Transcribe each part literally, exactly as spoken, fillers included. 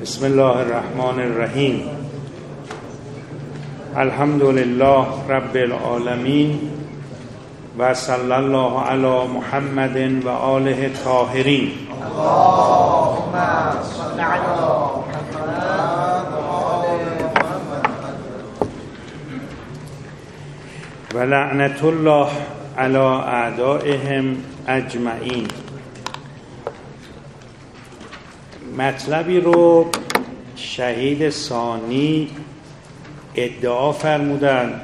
بسم الله الرحمن الرحیم. الحمد لله رب العالمین و صلی الله علی محمد و آله الطاهرین. اللهم صل علی محمد و آل محمد. و لعنت الله علی اعدائهم اجمعین. مطلبی رو شهید ثانی ادعا فرمودن.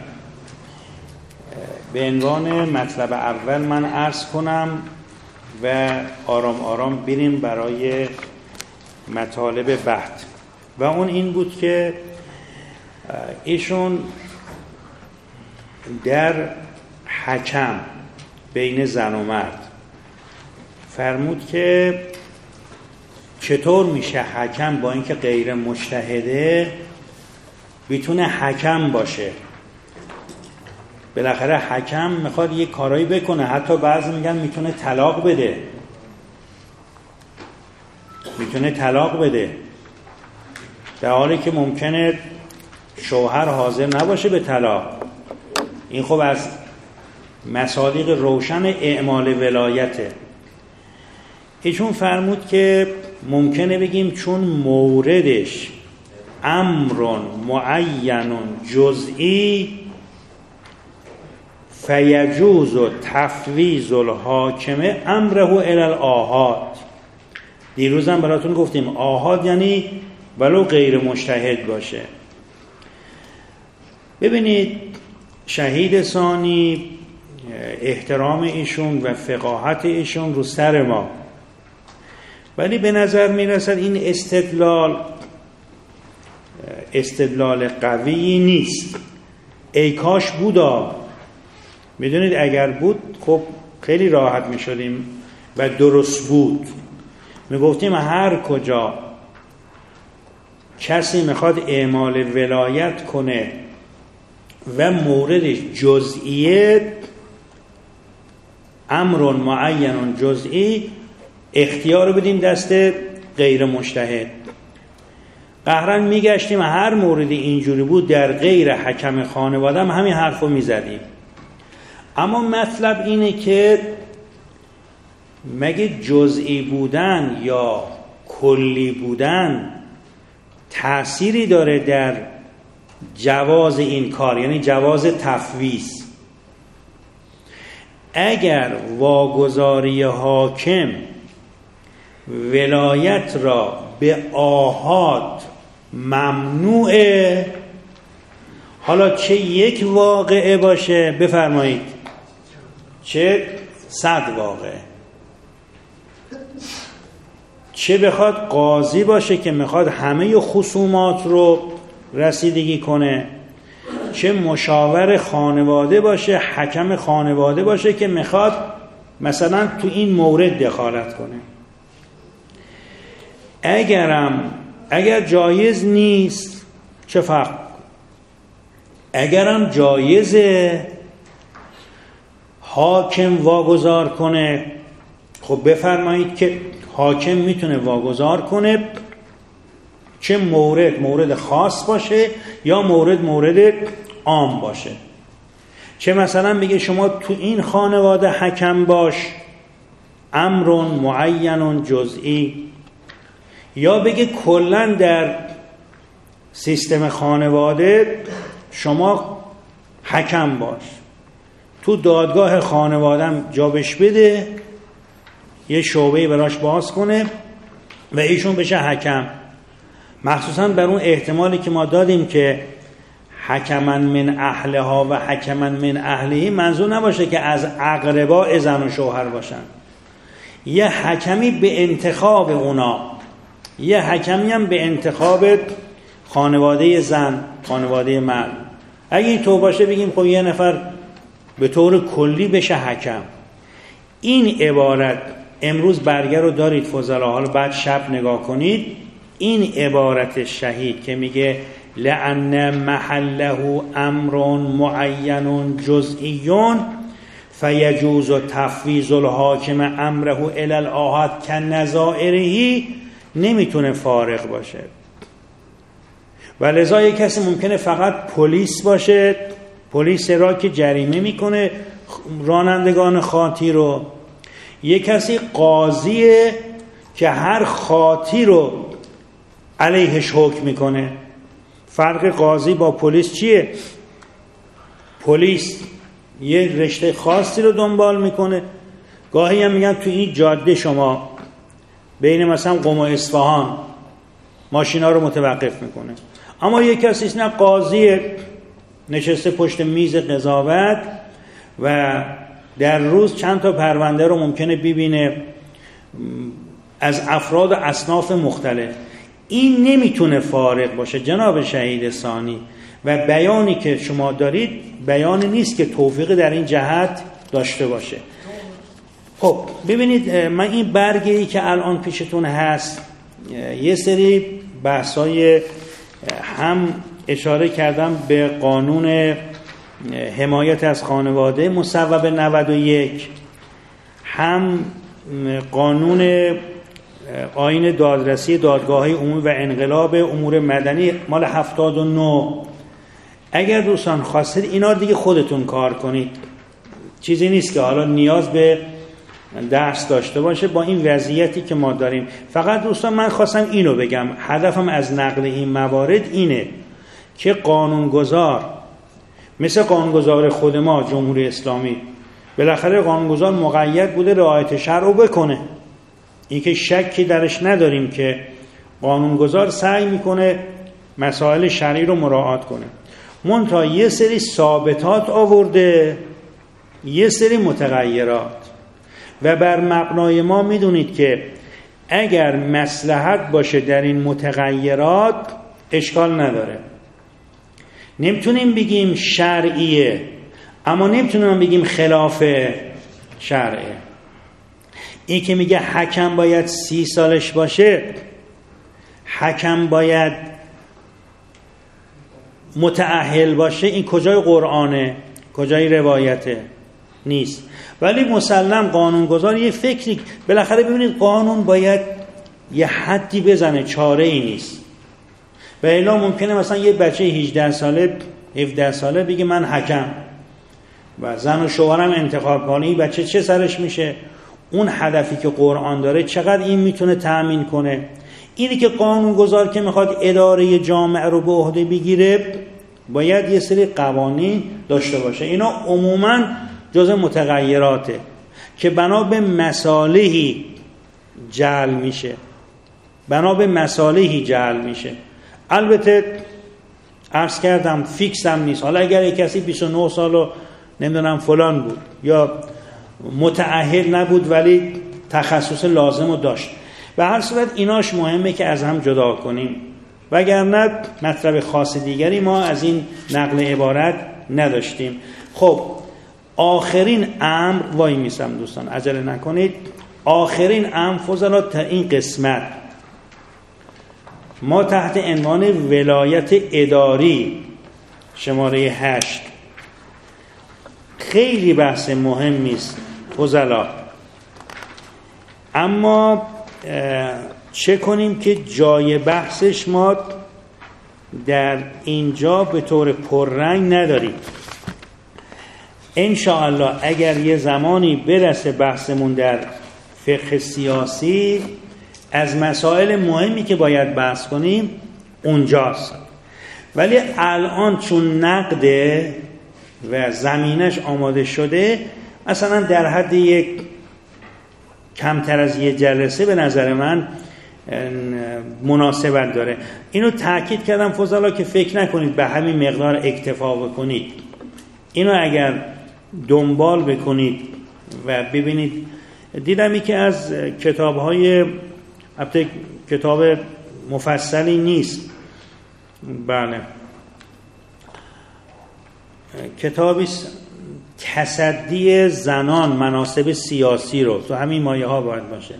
به عنوان مطلب اول من عرض کنم و آرام آرام بریم برای مطالب بعد. و اون این بود که ایشون در حکم بین زن و مرد فرمود که چطور میشه حکم با اینکه غیر مجتهده میتونه حکم باشه. بالاخره حکم میخواد یه کارایی بکنه، حتی بعضی میگن میتونه طلاق بده میتونه طلاق بده در حالی که ممکنه شوهر حاضر نباشه به طلاق. این خب از مصادیق روشن اعمال ولایته. ایشون فرمود که ممکنه بگیم چون موردش امر معین جزئی فیجوز تفویض الحاکم امره الی الآحاد. دیروزم براتون گفتیم آحاد یعنی ولو غیر مجتهد باشه. ببینید شهید ثانی احترام ایشون و فقاهت ایشون رو سر ما، ولی به نظر میرسد این استدلال استدلال قوی نیست. ای کاش بودا. میدونید اگر بود خب خیلی راحت میشدیم و درست بود. میگفتیم هر کجا کسی میخواد اعمال ولایت کنه و موردش جزئیه، امر معین جزئی، اختیار بدیم دست غیر مجتهد. قهرن میگشتیم هر موردی اینجوری بود در غیر حکم خانواده هم همین حرفو میزدیم. اما مطلب اینه که مگه جزئی بودن یا کلی بودن تأثیری داره در جواز این کار، یعنی جواز تفویض؟ اگر واگذاری حاکم ولایت را به آحاد ممنوعه، حالا چه یک واقعه باشه، بفرمایید چه صد واقعه، چه بخواد قاضی باشه که میخواد همه خصومات رو رسیدگی کنه، چه مشاور خانواده باشه، حکم خانواده باشه که میخواد مثلا تو این مورد دخالت کنه. اگرم اگر جایز نیست چه فرق؟ اگرم جایزه حاکم واگذار کنه، خب بفرمایید که حاکم میتونه واگذار کنه، چه مورد مورد خاص باشه یا مورد مورد عام باشه. چه مثلا بگه شما تو این خانواده حکم باش، امر معین جزئی، یا بگه کلن در سیستم خانواده شما حکم باش، تو دادگاه خانوادم جابش بده، یه شعبه براش باز کنه و ایشون بشه حکم. مخصوصا بر اون احتمالی که ما دادیم که حکمن من اهلها و حکمن من اهلهی، منظور نباشه که از اقربا زن و شوهر باشن، یه حکمی به انتخاب اونا، یه حکمی هم به انتخاب خانواده زن، خانواده مرد. اگه این تو باشه بگیم خب یه نفر به طور کلی بشه حکم. این عبارت امروز برگر رو دارید فضلا، حالا بعد شب نگاه کنید، این عبارت شهید که میگه لأن محله امر معین جزئی فیجوز تفویض الحاکم امره الی الآحاد کنظائره، نمیتونه فارغ باشه. و لذا یک کسی ممکنه فقط پلیس باشه، پلیس را که جریمه میکنه رانندگان خاطی رو، یک کسی قاضیه که هر خاطی رو علیهش حکم میکنه. فرق قاضی با پلیس چیه؟ پلیس یه رشته خاصی رو دنبال میکنه، گاهی هم میگن تو این جاده شما بین مثلا قم و اصفهان ماشینا رو متوقف میکنه. اما یک کسی نه قاضی نشسته پشت میز قضاوت و در روز چند تا پرونده رو ممکنه ببینه از افراد و اصناف مختلف. این نمیتونه فارغ باشه جناب شهید ثانی، و بیانی که شما دارید بیانی نیست که توفیق در این جهت داشته باشه. خب ببینید، من این برگی که الان پیشتون هست یه سری بحثای هم اشاره کردم به قانون حمایت از خانواده مصوب نود و یک، هم قانون آیین دادرسی دادگاه‌های عمومی و انقلاب امور مدنی مال هفتاد و نه. اگر دوستان خواستید اینا دیگه خودتون کار کنید، چیزی نیست که حالا نیاز به درس داشته باشه با این وضعیتی که ما داریم. فقط دوستان من خواستم اینو بگم، هدفم از نقل این موارد اینه که قانونگذار مثل قانونگذار خود ما جمهوری اسلامی بالاخره قانونگذار مقید بوده رعایت شرع رو بکنه، این که شکی درش نداریم که قانونگذار سعی میکنه مسائل شرعی رو مراعات کنه. منتها یه سری ثابتات آورده، یه سری متغیرات، و بر مبنای ما میدونید که اگر مصلحت باشه در این متغیرات اشکال نداره. نمیتونیم بگیم شرعیه اما نمیتونیم بگیم خلاف شرعه. این که میگه حکم باید سی سالش باشه، حکم باید متأهل باشه، این کجای قرآنه؟ کجای روایته؟ نیست. ولی مسلم قانونگذار یه فکری، بالاخره ببینید قانون باید یه حدی بزنه، چاره ای نیست. و الا ممکنه مثلا یه بچه هجده ساله هفده ساله بگه من حکم و زن و شوهرم انتخاب کنه، این بچه چه سرش میشه؟ اون هدفی که قرآن داره چقدر این میتونه تأمین کنه؟ اینی که قانونگذار که میخواد اداره جامعه رو به عهده بگیره باید یه سری قوانین داشته باشه. اینا عموماً جزء متغیراته که بنا به مصالحی جعل میشه، بنا به مصالحی جعل میشه. البته عرض کردم فیکس هم نیست. حالا اگر یک کسی بیست و نه سال و نمیدونم فلان بود یا متأهل نبود ولی تخصص لازم رو داشت، به هر صورت ایناش مهمه که از هم جدا کنیم، وگرنه مطلب خاص دیگری ما از این نقل عبارت نداشتیم. خب آخرین امر، وای میسم دوستان عجله نکنید، آخرین امر فضلات تا این قسمت ما تحت عنوان ولایت اداری شماره هشت خیلی بحث مهمی است فضلا، اما چه کنیم که جای بحثش ما در اینجا به طور پررنگ نداریم. انشاءالله اگر یه زمانی برسه بحثمون در فقه سیاسی، از مسائل مهمی که باید بحث کنیم اونجاست. ولی الان چون نقده و زمینش آماده شده، مثلا در حد یک کمتر از یه جلسه به نظر من مناسبت داره. اینو تأکید کردم فضلا که فکر نکنید به همین مقدار اکتفا بکنید. اینو اگر دنبال بکنید و ببینید، دیدم که از کتاب‌های، البته کتاب مفصلی نیست، بله، کتابی تصدی زنان مناصب سیاسی رو، تو همین مایه ها باید باشه،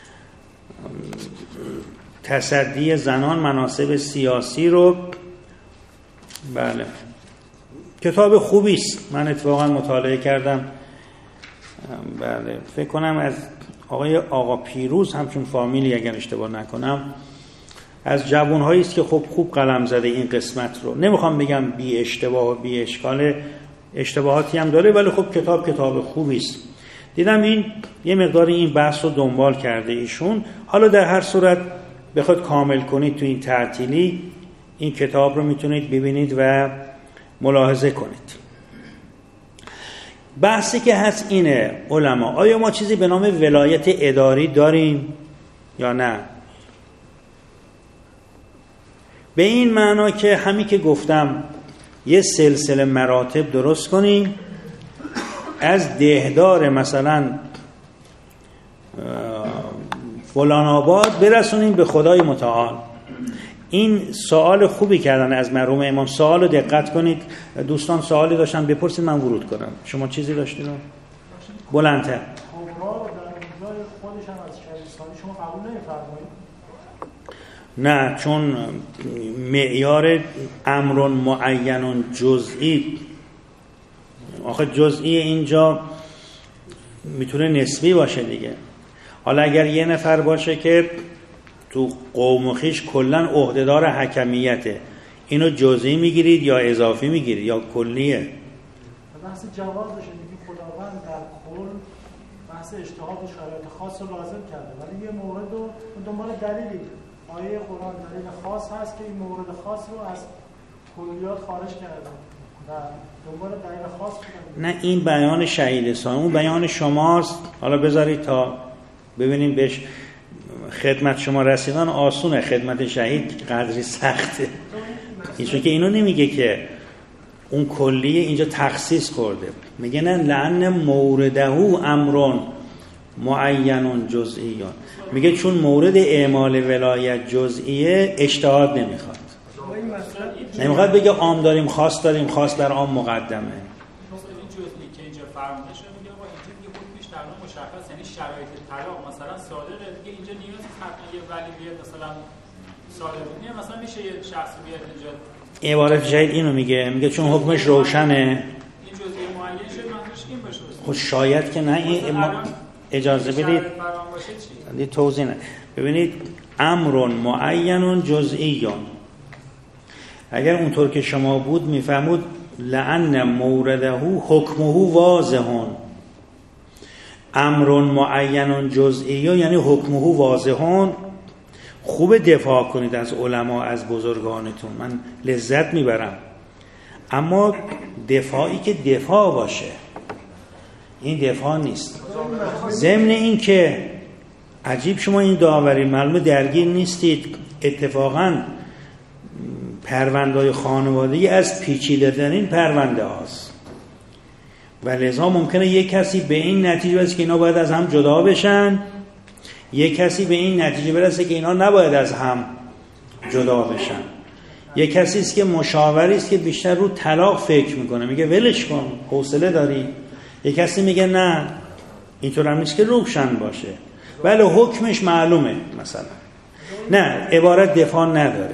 تصدی زنان مناصب سیاسی رو، بله کتاب خوبی است، من اتفاقا مطالعه کردم، بله فکر کنم از آقای آقا پیروز همچون فامیلی اگر اشتباه نکنم از جوانهایی است که خب خوب قلم زده این قسمت رو. نمیخوام بگم بی اشتباه و بی اشکال، اشتباهاتی هم داره، ولی خب کتاب کتاب خوبی است. دیدم این یه مقدار این بحث رو دنبال کرده ایشون. حالا در هر صورت بخواد کامل کنید تو این تعطیلی این کتاب رو میتونید ببینید و ملاحظه کنید. بحثی که هست اینه علما، آیا ما چیزی به نام ولایت اداری داریم یا نه؟ به این معنا که همین که گفتم یه سلسله مراتب درست کنیم، از دهدار مثلا فلان آباد برسونیم به خدای متعال. این سوال خوبی کردن از مرحوم امام. سوال رو دقت کنید دوستان، سوالی داشتن بپرسید من ورود کنم. شما چیزی داشتید؟ بلندتر. کبرا در اونجای خودش هم از شهرستانی شما قبول نمی‌فرمایید؟ نه، چون معیار امر معین جزئی، آخه جزئی اینجا میتونه نسبی باشه دیگه. حالا اگر یه نفر باشه که تو قوم و خویش کلا عهدهدار حکمیته، اینو جزئی میگیرید یا اضافی میگیرید یا کلیه؟ بحث جوازشه، میگه خداوند در کل بحث اجتهاد و شرایط خاص رو لازم کرده، ولی یه مورد رو دنبال دلیلی آیه قرآن دلیل خاص هست که این مورد خاص رو از کلیات خارج کرده و دنبال دلیل خاص بودن. نه، این بیان شهید ثانی، اون بیان شماست. حالا بذارید تا ببینیم بهش خدمت شما رسیدن آسونه، خدمت شهید قدری سخته. اینجا که اینو نمیگه که اون کلیه اینجا تخصیص کرده، میگه نه لعن مورده امرون معین جزئیون، میگه چون مورد اعمال ولایت جزئیه اجتهاد نمیخواد. نمیخواد بگه عام داریم خاص داریم، خاص بر عام مقدمه. این جزئی که اینجا فرموده شده میگه با اینجا دیگه خودش در نوع مشخص، یعنی شرایط طلاق مثلا صادقه دیگه، اینجا نیاز نیست حتما یه ولی بیاد مثلا صادق نیست، مثلا میشه یه شخص بیاد اینجا. عبارت جدید اینو میگه، میگه چون حکمش روشنه. این جزئی معین شده منظورش این باشه. خب شاید که نه، این اجازه بدید یه توضیح نه. ببینید امر معین جزئیون، اگر اونطور که شما بود میفهمود لعن مورده حکمه واضحون، امر معین جزئیون یعنی حکمه واضحون. خوب دفاع کنید از علما، از بزرگانتون، من لذت میبرم، اما دفاعی که دفاع باشه، این دفاع نیست. ضمن این که عجیب شما این داوری معلومه درگیر نیستید، اتفاقاً پرونده‌های خانوادگی از پیچیده‌ترین پرونده هاست و لذا ممکنه یک کسی به این نتیجه برسه که اینا باید از هم جدا بشن، یک کسی به این نتیجه برسه که اینا نباید از هم جدا بشن. یک کسی است که مشاوری است که بیشتر رو طلاق فکر میکنه، میگه ولش کن حوصله داری. یک کسی میگه نه اینطور هم نیست که روشن باشه ولی حکمش معلومه مثلا. نه، عبارت دفاع نداره.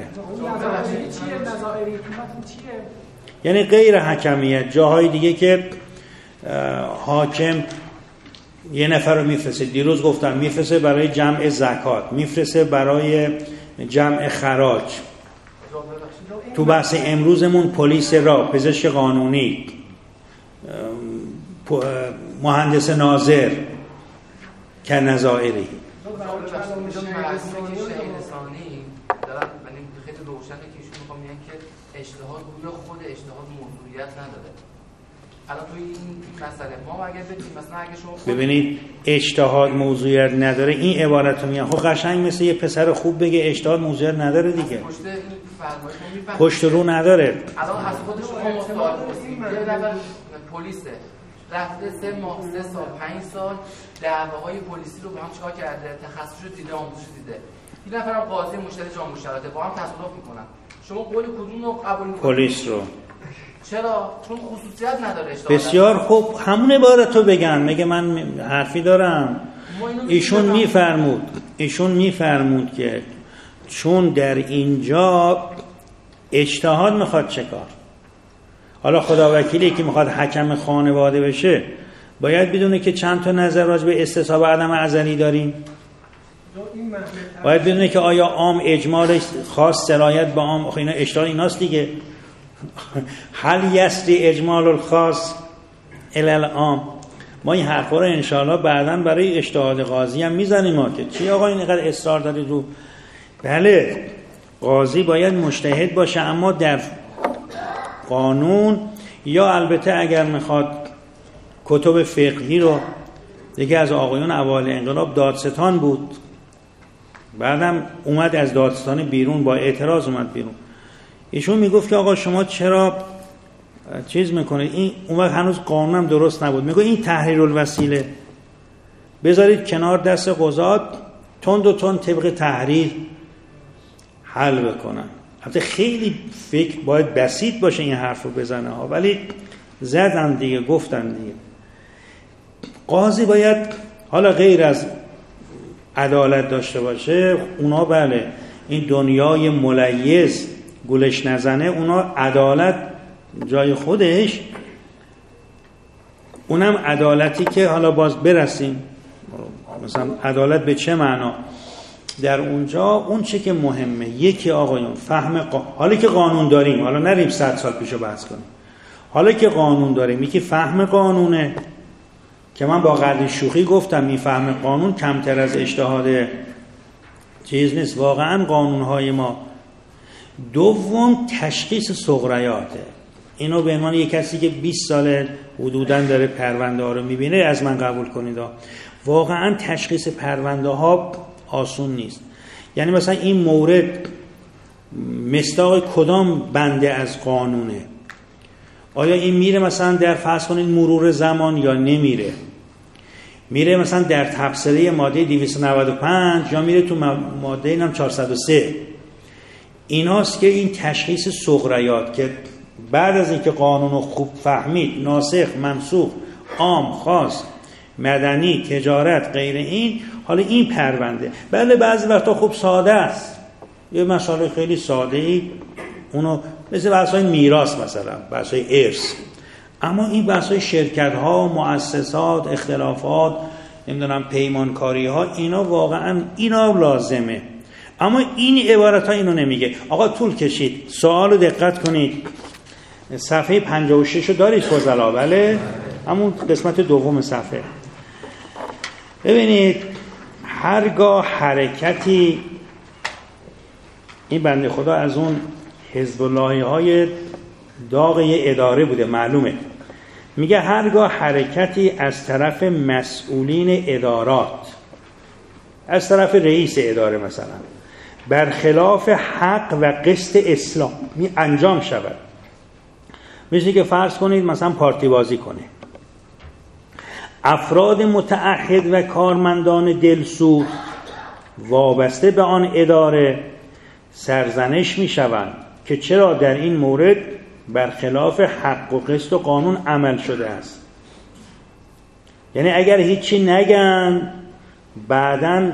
یعنی غیر حکمیت، جاهای دیگه که حاکم یه نفر رو میفرسته، دیروز گفتم میفرسته برای جمع زکات، میفرسته برای جمع خراج. تو بحث امروزمون پلیس را، پزشک قانونی، مهندس ناظر که نظائری. دارن یعنی خیلی روشنه که ایشون میخوام میگن که اجتهاد گویا خود اجتهاد موضوعیت نداره. الان توی این مسئله ما اگه بگیم مثلا اگه شما ببینید اجتهاد موضوعیت نداره، این عبارت رو میگن خب قشنگ مثل یه پسر خوب بگه اجتهاد موضوعیت نداره دیگه. پشت این فرمایش پشت رو نداره. الان از خودش شما مستعار باشید یه نفر پلیسه رفته سه ماه سه سال پنج سال دعواهای پلیسی رو با هم چیکار کرده، تخصصش رو دیده، آموزش دیده. این نفرم قاضی مشتری جامع مشترکه با هم تصادف میکنن، شما قول کدوم رو قبول میکنید؟ پلیس رو. چرا؟ چون خصوصیت نداره اجتهاد. بسیار خوب، همون عبارت رو بگن. میگه من حرفی دارم. ایشون میفرمود ایشون میفرمود که چون در اینجا اجتهاد میخواد چه کار. حالا خدا وکیلی که میخواد حکم خانواده بشه باید بدونه که چند تا نظر راجع به استصحاب عدم ازلی داریم. این باید بدونه که آیا عام اجمالش خاص سرایت به عام، آخه اینا اشتغال ایناست دیگه. هل یسری اجمال الخاص الی العام. ما این حرفا رو انشاءالله بعداً برای اجتهاد قاضی هم میزنیم ما که چی آقا اینقدر اصرار دارید رو. بله قاضی باید مجتهد باشه، اما در قانون یا البته اگر میخواد کتب فقهی رو، یکی از آقایون اوایل انقلاب دادستان بود، بعدم اومد از دادستان بیرون با اعتراض اومد بیرون، ایشون میگفت که آقا شما چرا چیز میکنید، این اون وقت هنوز قانونم درست نبود، میگه این تحریر الوسیله بذارید کنار دست قضات، تند و تند طبق تحریر حل بکنن. البته خیلی فکر باید بسیط باشه این حرف رو بزنه ها، ولی زدن دیگه، گفتن دیگه. قاضی باید حالا غیر از عدالت داشته باشه، اونا بله این دنیای ملیز گولش نزنه، اونا عدالت جای خودش، اونم عدالتی که حالا باز برسیم، مثلا عدالت به چه معنا در اونجا، اون چه که مهمه یکی آقایون فهم قا... حالا که قانون داریم، حالا نریم صد سال پیشو بحث کنیم، حالا که قانون داریم یکی فهم قانونه، که من با قدر شوخی گفتم این فهم قانون کمتر از اجتهاد چیز نیست واقعا قانونهای ما. دوم تشخیص ثغریاته، اینو به عنوان یک کسی که بیست سال حدوداً داره پرونده ها رو میبینه از من قبول کنید، واقعا تشخیص پرونده ها آسون نیست. یعنی مثلا این مورد مصداق کدام بنده از قانونه، آیا این میره مثلا در فرض کنید مرور زمان یا نمیره، میره مثلا در تبصره ماده دویست و نود و پنج یا میره تو ماده اینم چهارصد و سه. ایناست که این تشخیص ثغریات که بعد از اینکه قانون رو خوب فهمید، ناسخ، منسوخ، عام، خاص، مدنی، تجارت، غیر این، حالا این پرونده بله بعضی وقتا خوب ساده است، یه مسئله خیلی ساده ای اونو مثل بحث‌های میراث مثلا، بحث‌های ارث، اما این بحث‌های شرکت‌ها، مؤسسات، اختلافات، نمیدونم پیمانکاری‌ها، اینا واقعا اینا لازمه. اما این عبارت‌ها اینو نمیگه. آقا طول کشید، سوالو دقت کنید، صفحه پنجاه و شش رو دارید فضلا؟ بله، همون قسمت دوم صفحه. ببینید هرگاه حرکتی، این بنده خدا از اون حزب اللهی های داغ یه اداره بوده معلومه، میگه هرگاه حرکتی از طرف مسئولین ادارات، از طرف رئیس اداره مثلا، برخلاف حق و قسط اسلام می انجام شود، مثل که فرض کنید مثلا پارتی بازی کنه، افراد متعهد و کارمندان دلسوز وابسته به آن اداره سرزنش می شوند که چرا در این مورد برخلاف حق و قسط و قانون عمل شده است. یعنی اگر هیچی نگن بعداً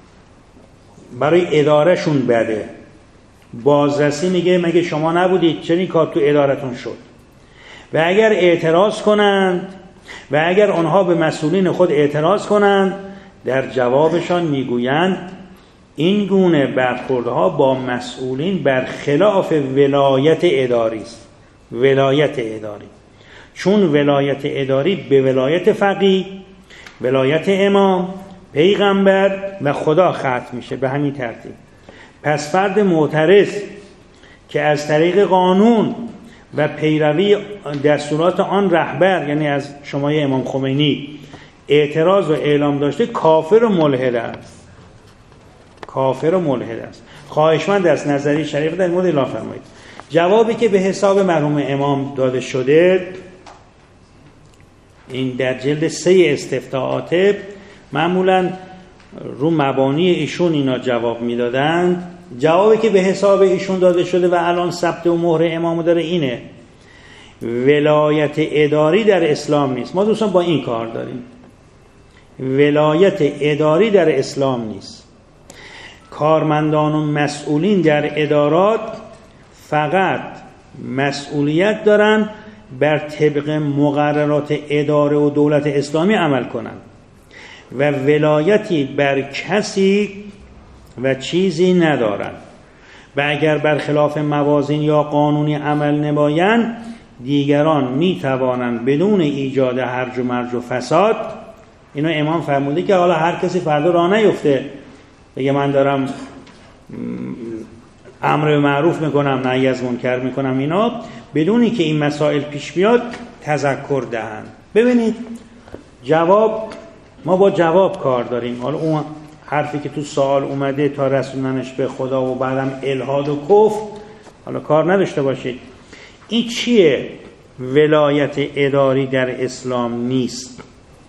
برای ادارهشون بده، بازرسی میگه مگه شما نبودید، چرا این کار تو ادارتون شد؟ و اگر اعتراض کنند و اگر آنها به مسئولین خود اعتراض کنند، در جوابشان میگویند این گونه برخوردها با مسئولین برخلاف ولایت اداری است. ولایت اداری، چون ولایت اداری به ولایت فقیه، ولایت امام، پیغمبر و خدا ختم میشه به همین ترتیب. پس فرد معترض که از طریق قانون و پیروی دستورات آن رهبر، یعنی از شمای امام خمینی، اعتراض و اعلام داشته، کافر و ملحد است. کافر و ملحد است. خواهشمند است نظری شریف در مورد اعلام فرمایید. جوابی که به حساب مرحوم امام داده شده، این در جلد سه استفتاءات، معمولا رو مبانی ایشون اینا جواب میدادند. جوابی که به حساب ایشون داده شده و الان ثبت و مهر امام داره اینه: ولایت اداری در اسلام نیست. ما دوستان با این کار داریم، ولایت اداری در اسلام نیست. کارمندان و مسئولین در ادارات فقط مسئولیت دارن بر طبق مقررات اداره و دولت اسلامی عمل کنن و ولایتی بر کسی و چیزی ندارند و اگر برخلاف موازین یا قانونی عمل نمایند دیگران می توانند بدون ایجاد هرج و مرج و فساد. اینو امام فرموده که حالا هر کسی فردا راه نیفته بگه من دارم امر به معروف میکنم نهی از منکر میکنم، اینا بدونی که این مسائل پیش بیاد تذکر دهند. ببینید جواب، ما با جواب کار داریم. حالا اون حرفی که تو سوال اومده تا رسوندنش به خدا و بعدم الحاد و کفر، حالا کار نداشته باشید. این چیه؟ ولایت اداری در اسلام نیست.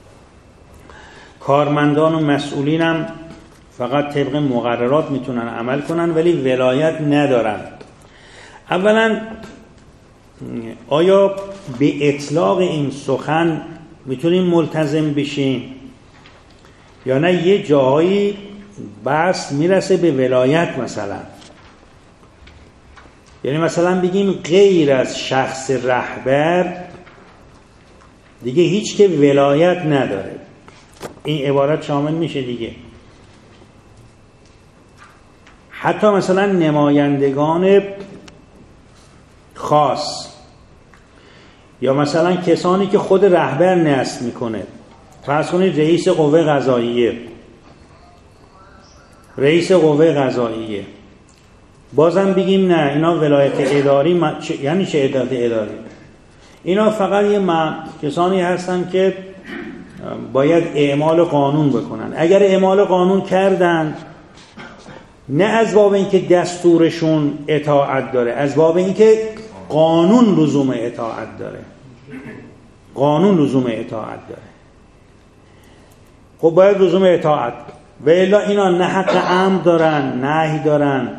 کارمندان و مسئولین هم فقط طبق مقررات میتونن عمل کنن ولی ولایت ندارن. اولا آیا به اطلاق این سخن میتونیم ملتزم بشیم یا نه یه جاهایی بس میرسه به ولایت؟ مثلا یعنی مثلا بگیم غیر از شخص رهبر دیگه هیچ که ولایت نداره. این عبارت شامل میشه دیگه. حتی مثلا نمایندگان خاص یا مثلا کسانی که خود رهبر نصب میکنه، فرض کنید رئیس قوه قضاییه رئیس قوه قضاییه بازم بگیم نه اینا ولایت اداری ما... چه... یعنی چه ولایت اداری؟ اینا فقط یه م... کسانی هستن که باید اعمال قانون بکنن. اگر اعمال قانون کردن نه از باب اینکه دستورشون اطاعت داره، از باب اینکه قانون لزوم اطاعت داره، قانون لزوم اطاعت داره، خب باید لزوم اطاعت. و الا اینا نه حق امر دارن، نهی دارن،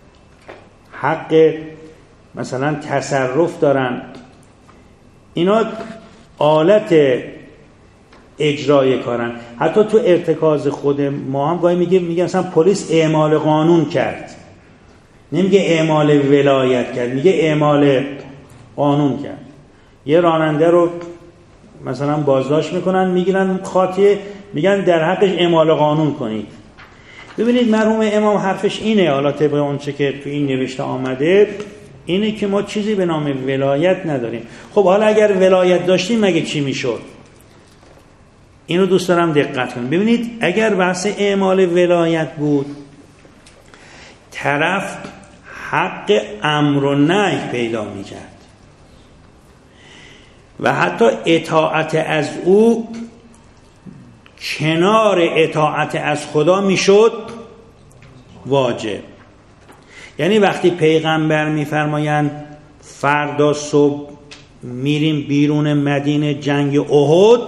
حق مثلا تصرف دارن. اینا آلت اجرای کارن. حتی تو ارتکاز خود ما هم گاهی میگه میگه مثلا پلیس اعمال قانون کرد، نمیگه اعمال ولایت کرد، میگه اعمال قانون کرد. یه راننده رو مثلا بازداشت میکنن، میگیرن خاطیه، میگن در حقش اعمال قانون کنید. ببینید مرحوم امام حرفش اینه، حالا طبق اون چه که تو این نوشته آمده اینه که ما چیزی به نام ولایت نداریم. خب حالا اگر ولایت داشتیم مگه چی میشد؟ اینو دوست دارم دقت کنید. ببینید اگر بحث اعمال ولایت بود، طرف حق امر و نهی پیدا میکرد و حتی اطاعت از او کنار اطاعت از خدا میشد واجب. یعنی وقتی پیغمبر میفرمایند فردا صبح میریم بیرون مدینه جنگ احد،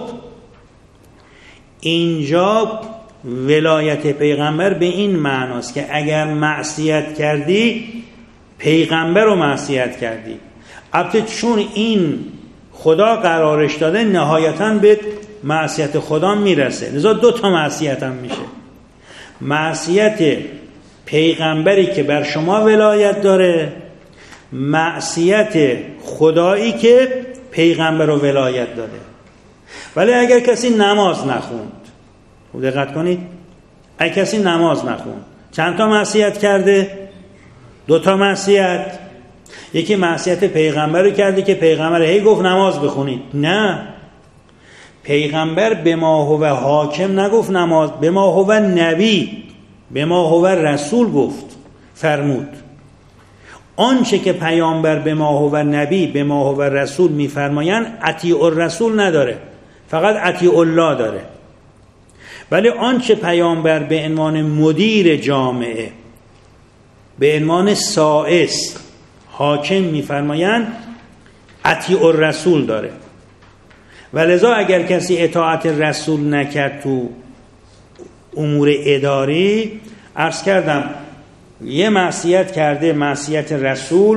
اینجا ولایت پیغمبر به این معناست که اگر معصیت کردی پیغمبر رو معصیت کردی. البته چون این خدا قرارش داده نهایتاً به معصیت خدا میرسه، لذا دو تا معصیت هم میشه. معصیت پیغمبری که بر شما ولایت داره، معصیت خدایی که پیغمبر رو ولایت داده. ولی اگر کسی نماز نخوند، خوب دقت کنید، اگر کسی نماز نخوند چند تا معصیت کرده؟ دو تا معصیت. یکی معصیت پیغمبر رو کرده که پیغمبر هی گفت نماز بخونید، نه، پیغمبر به ما هو حاکم نگفت نماز، به ما هو نبی، به ما هو رسول گفت، فرمود. آنچه که پیامبر به ما هو نبی به ما هو رسول میفرمایند اطیع الرسول نداره، فقط اطیع الله داره. ولی آنچه پیامبر به عنوان مدیر جامعه، به عنوان سائس، حاکم میفرمایند اطیع الرسول داره. ولذا اگر کسی اطاعت رسول نکرد تو امور اداری، عرض کردم یه معصیت کرده، معصیت رسول،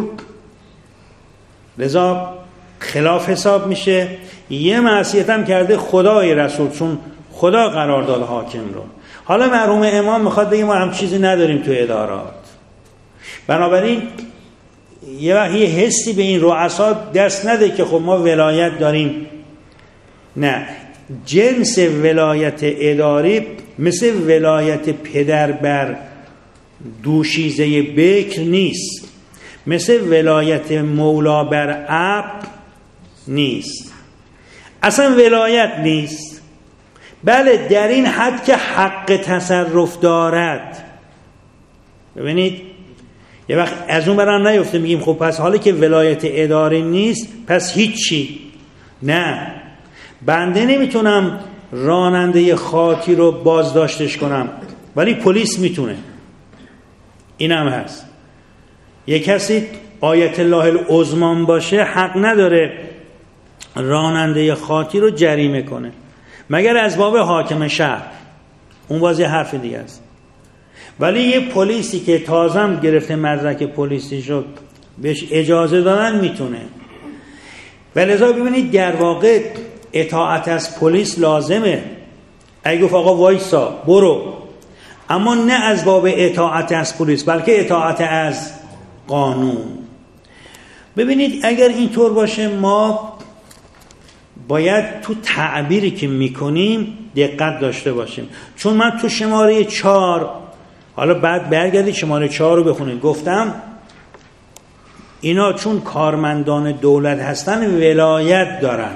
لذا خلاف حساب میشه. یه معصیت هم کرده خدای رسول، چون خدا قرار داد حاکم رو. حالا مرحوم امام میخواد بگه ما هم چیزی نداریم تو ادارات، بنابراین یه وقتی یه حسی به این رؤسا دست نده که خب ما ولایت داریم. نه، جنس ولایت اداری مثل ولایت پدر بر دوشیزه بکر نیست، مثل ولایت مولا بر عبد نیست، اصلا ولایت نیست. بله در این حد که حق تصرف دارد. ببینید یه وقت از اون برام نیفته میگیم خب پس حالی که ولایت اداری نیست پس هیچی. نه، بنده نمیتونم راننده خاطی رو بازداشتش کنم ولی پلیس میتونه. این هم هست. یک کسی آیت الله العظمی باشه حق نداره راننده خاطی رو جریمه کنه مگر از باب حاکم شهر، اون باز یه حرف دیگه است. ولی یه پلیسی که تازم گرفته مدرک پلیسی شد بهش اجازه دادن میتونه. ولذا ببینید در واقع اطاعت از پلیس لازمه. اگه گفت آقا وایسا برو، اما نه از باب اطاعت از پلیس بلکه اطاعت از قانون. ببینید اگر اینطور باشه ما باید تو تعبیری که میکنیم دقت داشته باشیم. چون من تو شماره چهار، حالا بعد برگردید شماره چهار رو بخونید، گفتم اینا چون کارمندان دولت هستن ولایت دارن.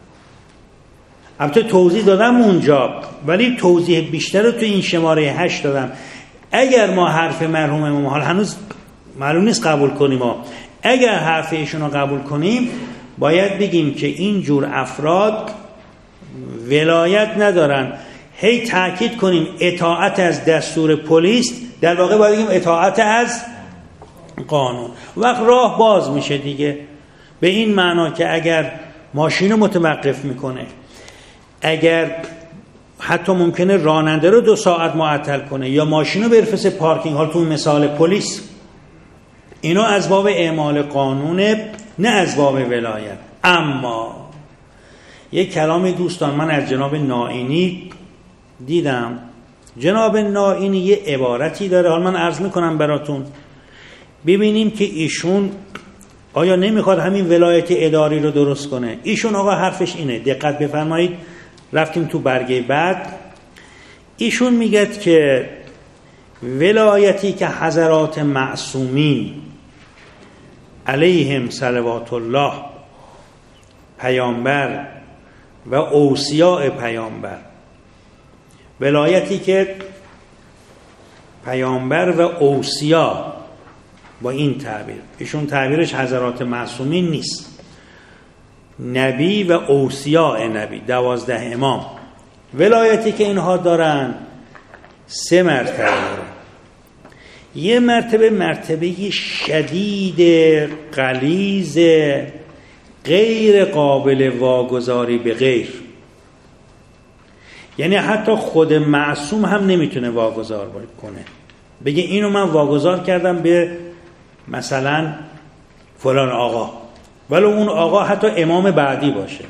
البته توضیح دادم اونجا ولی توضیح بیشتر رو تو این شماره هشت دادم. اگر ما حرف مرحوم امام، حالا هنوز معلوم نیست قبول کنیم، ما اگر حرف ایشون رو قبول کنیم باید بگیم که این جور افراد ولایت ندارن. هی تاکید کنیم اطاعت از دستور پلیس، در واقع باید بگیم اطاعت از قانون. وقت راه باز میشه دیگه، به این معنا که اگر ماشین رو متوقف میکنه، اگر حتی ممکنه راننده رو دو ساعت معطل کنه یا ماشین رو برفسه پارکینگ، حالا تو مثال پلیس، اینو از باب اعمال قانونه نه از باب ولایت. اما یک کلام دوستان من از جناب نائینی دیدم، جناب نائینی یه عبارتی داره، حالا من عرض میکنم براتون ببینیم که ایشون آیا نمیخواد همین ولایت اداری رو درست کنه. ایشون آقا حرفش اینه، دقت بفرمایید، رفتیم تو برگه بعد. ایشون میگه که ولایتی که حضرات معصومین علیهم صلوات الله، پیامبر و اوصیاء پیامبر، ولایتی که پیامبر و اوصیا، با این تعبیر، ایشون تعبیرش حضرات معصومین نیست، نبی و اوصیاء نبی، دوازده امام، ولایتی که اینها دارن سه مرتبه دارن. یه مرتبه مرتبه شدید غلیظ غیر قابل واگذاری به غیر، یعنی حتی خود معصوم هم نمیتونه واگذار کنه، بگه اینو من واگذار کردم به مثلا فلان آقا، ولی اون آقا حتی امام بعدی باشه.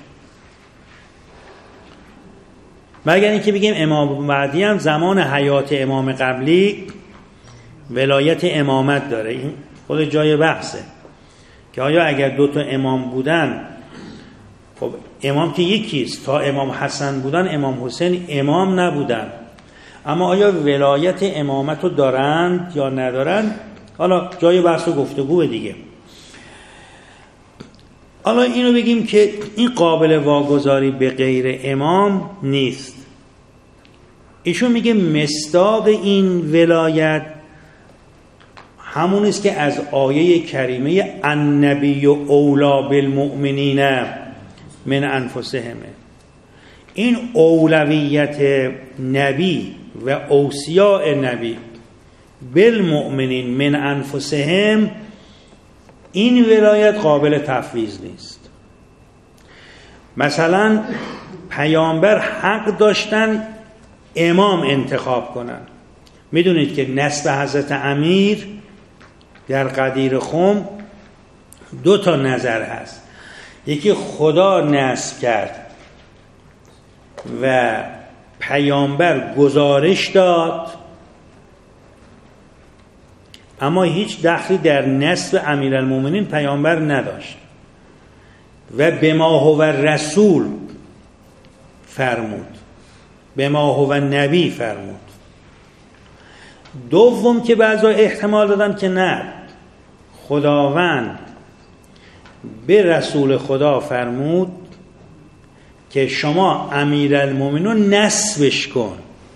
مگر اینکه بگیم امام بعدی هم زمان حیات امام قبلی ولایت امامت داره. این خود جای بحثه که آیا اگر دو تا امام بودن، خب امام که یکیست، تا امام حسن بودن امام حسین امام نبودن، اما آیا ولایت امامت رو دارند یا ندارند، حالا جای بحث و گفتگوه دیگه. حالا اینو بگیم که این قابل واگذاری به غیر امام نیست. ایشون میگه مصداق این ولایت همون است که از آیه کریمه النبی اولی بالمؤمنین من انفسهم، این اولویت نبی و اوصیاء نبی بالمؤمنین من انفسهم، این ولایت قابل تفویض نیست. مثلا پیامبر حق داشتن امام انتخاب کنن. میدونید که نسب حضرت امیر در قدیر خم دو تا نظر هست، یکی خدا نسب کرد و پیامبر گزارش داد اما هیچ دخلی در نسب امیرالمومنین پیامبر نداشت، و بما هو رسول فرمود، بما هو نبی فرمود. دوم که بعضا احتمال دادن که نه، خداوند به رسول خدا فرمود که شما امیرالمومنین نصبش کن.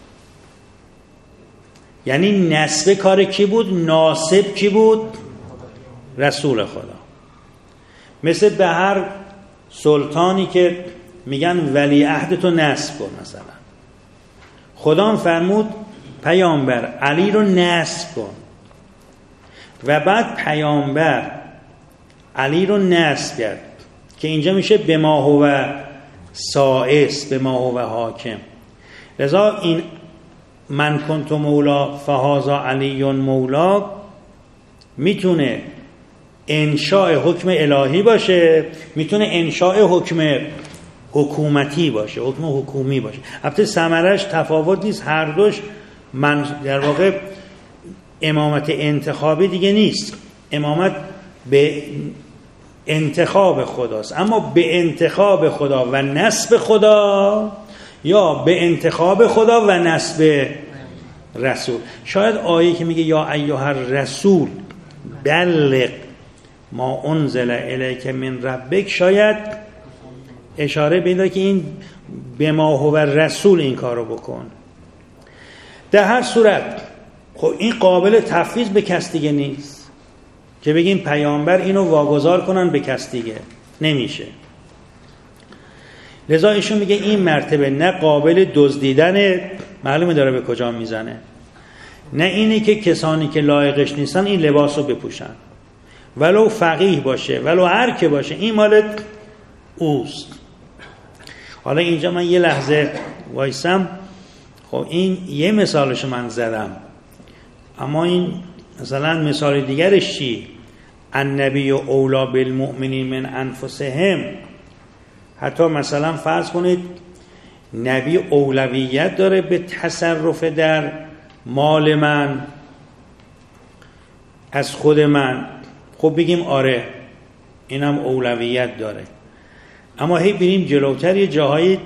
یعنی نصب کار کی بود؟ ناصب کی بود؟ رسول خدا. مثل به هر سلطانی که میگن ولی عهدتو نصب کن، مثلا خدا فرمود پیامبر علی رو نصب کن و بعد پیامبر علی رو نصب کرد که اینجا میشه به ما هو سائس، به ما هو حاکم. لذا این من کنت مولا فهذا علی مولا میتونه انشاء حکم الهی باشه، میتونه انشاء حکم حکومتی باشه، حکم حکومی باشه. البته ثمرش تفاوت نیست، هر دوش من در واقع امامت انتخابی دیگه نیست، امامت به انتخاب خداست، اما به انتخاب خدا و نسب خدا یا به انتخاب خدا و نسب رسول. شاید آیه که میگه یا ایها الرسول بلغ ما انزل الیک من ربک شاید اشاره بیده که این به ما هو رسول این کارو بکن. در هر صورت خب این قابل تفویض به کس دیگه نیست که بگیم پیامبر اینو واگذار کنن به کس دیگه، نمیشه. لذا ایشون میگه این مرتبه نه قابل دزدیدن، معلومه داره به کجا میزنه، نه اینه که کسانی که لایقش نیستن این لباس رو بپوشن، ولو فقیه باشه ولو هر که باشه این مال اوست. حالا اینجا من یه لحظه وایسم، خب این یه مثالش من زدم، اما این مثلا مثال دیگرش چی؟ النبی اولی بالمؤمنین من انفسهم. حتی مثلا فرض کنید نبی اولویت داره به تصرف در مال من از خود من، خب بگیم آره اینم اولویت داره، اما هی بریم جلوتر یه جاهای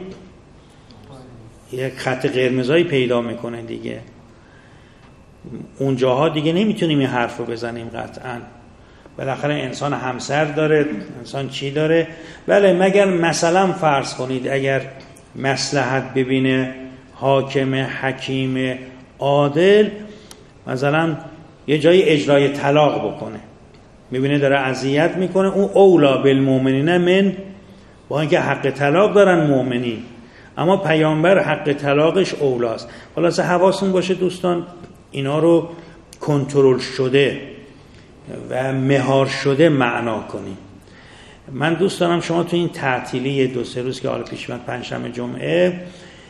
یک خط قرمزایی پیدا میکنه دیگه، اون جاها دیگه نمیتونیم این حرف رو بزنیم قطعاً. بالاخره انسان همسر داره، انسان چی داره. بله مگر مثلا فرض کنید اگر مصلحت ببینه حاکم حکیم عادل مثلا یه جای اجرای طلاق بکنه، میبینه داره اذیت میکنه، اون اولا بالمؤمنین من، با اینکه حق طلاق دارن مؤمنین، اما پیامبر حق طلاقش اولاست. خلاصه حواستون باشه دوستان اینا رو کنترل شده و مهار شده معنا کنیم. من دوست دارم شما تو این تعطیلی دو سه روز که حالا پیش من پنجشنبه جمعه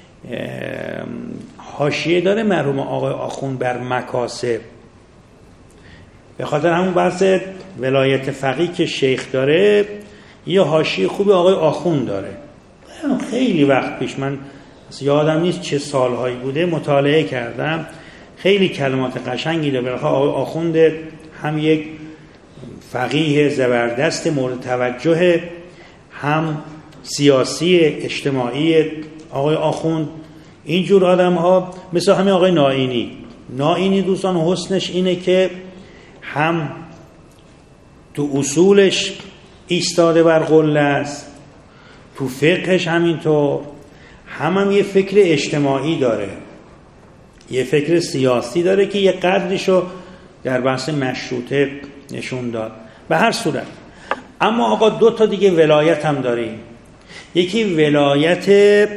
حاشیه داره مرحوم آقای آخوند بر مکاسب، به خاطر همون بحث ولایت فقیه که شیخ داره یه حاشیه خوبی آقای آخوند داره. خیلی وقت پیش من یادم نیست چه سالهایی بوده مطالعه کردم، خیلی کلمات قشنگی داره. بالاخره آقای آخوند هم یک فقیه زبردست مورد توجه، هم سیاسی اجتماعی آقای آخوند. اینجور آدم ها مثل همین آقای نائینی، نائینی دوستان حسنش اینه که هم تو اصولش ایستاده بر قله است، تو فقهش همینطور، هم هم یه فکر اجتماعی داره، یه فکر سیاسی داره که یه قدرشو در بحث مشروطه نشون داد. به هر صورت اما آقا دو تا دیگه ولایت هم داریم، یکی ولایت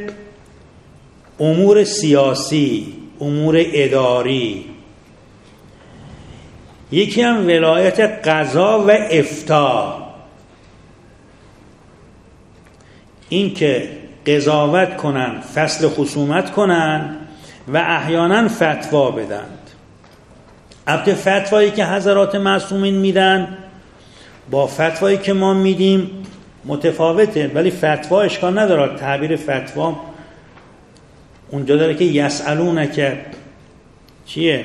امور سیاسی، امور اداری، یکی هم ولایت قضا و افتاء، این که قضاوت کنن، فصل خصومت کنن و احیانا فتوا بدند. البته فتوایی که حضرات معصومین میدن با فتوایی که ما میدیم متفاوته، ولی فتوا اشکال نداره. تعبیر فتوا اونجا داره که یسألونک چیه؟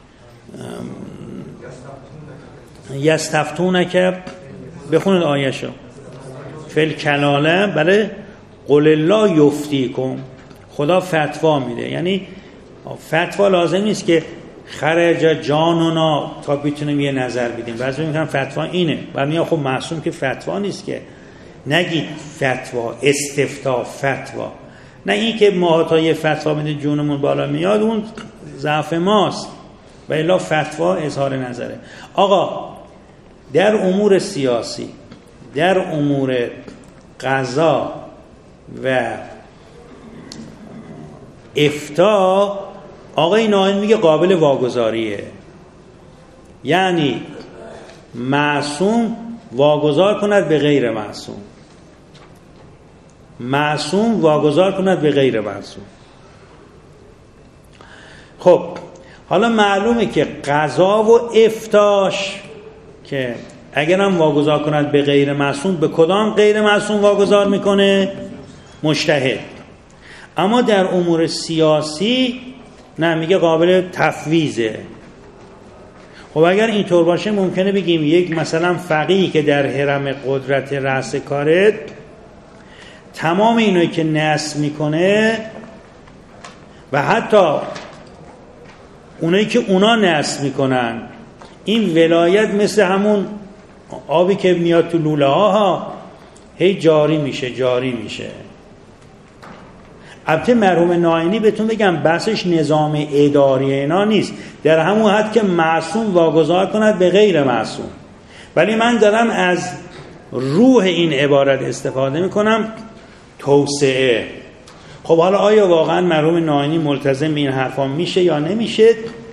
یستفتونک، بخونید آیه‌شو، فل کلاله، بله، قل الله یفتیکم، خدا فتوا میده. یعنی فتوا لازم نیست که خرج جانونا تا بتونیم یه نظر بدیم. بعضی میگن فتوا اینه، بعد میگن خب معصوم که فتوا نیست که. نگید فتوا، استفتاء فتوا. نه این که ما تا یه فتوا میده جونمون بالا میاد اون ضعف ماست، و الا فتوا اظهار نظره. آقا در امور سیاسی، در امور قضا و افتاء آقای ناظم میگه قابل واگذاریه. یعنی معصوم واگذار کند به غیر معصوم، معصوم واگذار کند به غیر معصوم. خب حالا معلومه که قضا و افتاش که اگرم واگذار کند به غیر معصوم، به کدام غیر معصوم واگذار میکنه؟ مجتهد. اما در امور سیاسی نه، میگه قابل تفویضه. خب اگر اینطور باشه ممکنه بگیم یک مثلا فقیه که در حرم قدرت رأس کاره تمام اینایی که نصب میکنه و حتی اونایی که اونا نصب میکنن، این ولایت مثل همون آبی که میاد تو لوله ها هی جاری میشه جاری میشه. البته مرحوم ناینی بهتون بگم بحثش نظام اداری اینا نیست، در همون حد که معصوم واگذار کند به غیر معصوم. ولی من دارم از روح این عبارت استفاده میکنم، توسعه. خب حالا آیا واقعا مرحوم ناینی ملتزم به این حرفا میشه یا نمیشه؟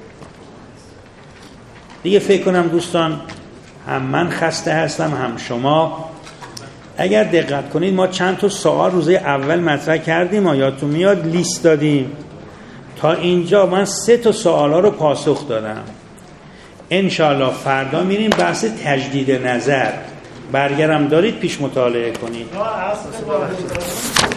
دیگه فکر کنم دوستان هم من خسته هستم هم شما. اگر دقت کنید ما چند تا سوال روزه اول مطرح کردیم، ما یادتون میاد لیست دادیم. تا اینجا من سه تا سوالا رو پاسخ دادم. انشالله فردا میریم بحث تجدید نظر. برگرم دارید پیش مطالعه کنید.